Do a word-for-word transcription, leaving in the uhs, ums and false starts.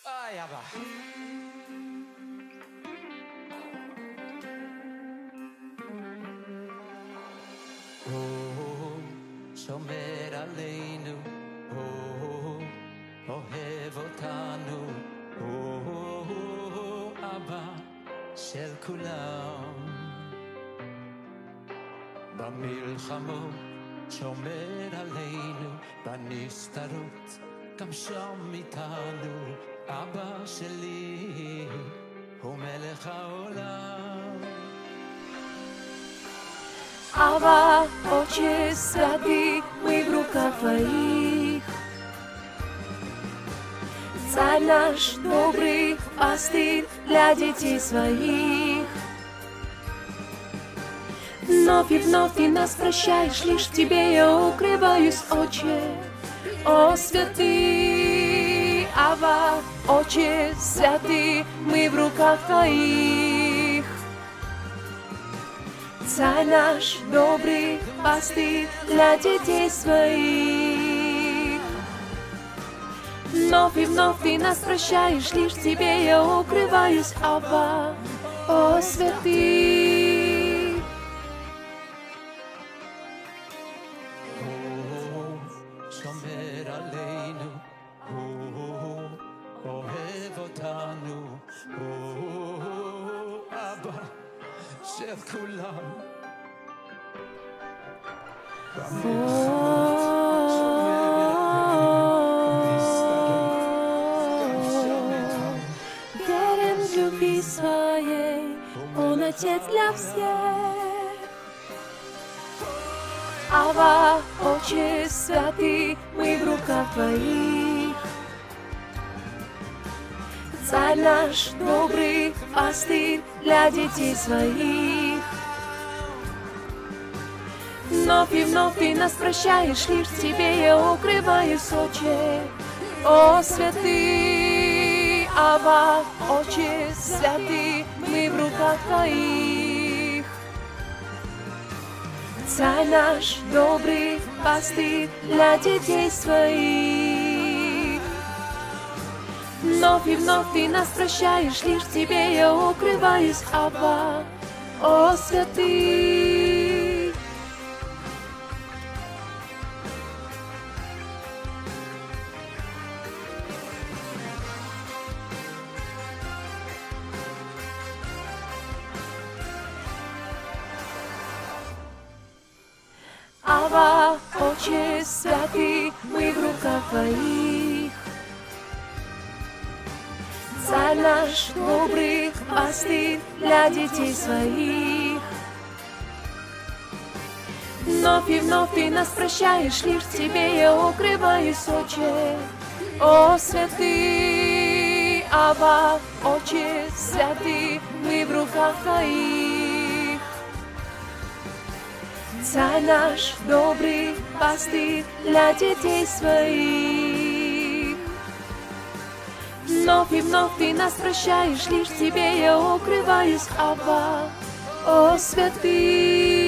Ай, Аба. הוא שומר עלינו, הוא אוהב אותנו, הוא אבא של כולם. במלחמות שומר עלינו, בנסתרות גם שם איתנו. אבא שלי הוא מלך העולם. Ава, Отче святый, мы в руках Твоих. Царь наш добрый, пастырь для детей своих. Вновь и вновь Ты нас прощаешь, лишь в Тебе я укрываюсь, Отче. О, святый Ава, Отче святый, мы в руках Твоих. Царь наш добрый, пастырь для детей своих. Вновь и вновь Ты нас прощаешь, лишь в Тебе я укрываюсь, Ава, о, святый. שומר עלינו, הוא אוהב אותנו, הוא אבא של כולם. Верен в любви своей, Он Отец для всех. Ава, Отче святый, мы в руках Твоих. Царь наш добрый, пастырь для детей своих. Вновь и вновь Ты нас прощаешь, лишь в Тебе я укрываюсь, Отче. О, святый Ава, Отче святый, мы в руках Твоих. Царь наш добрый, пастырь для детей своих. Вновь и вновь Ты нас прощаешь, лишь в Тебе я укрываюсь, Ава, о, святый. Ава, Отче святый, мы в руках Твоих. Царь наш добрый, пастырь для детей своих. Вновь и вновь Ты нас прощаешь, лишь в Тебе я укрываюсь, Отче. О, святый Ава, Отче святый, мы в руках Твоих. Царь наш добрый, пастырь для детей своих. Вновь и вновь Ты нас прощаешь, лишь в Тебе я укрываюсь, Ава, о, святый.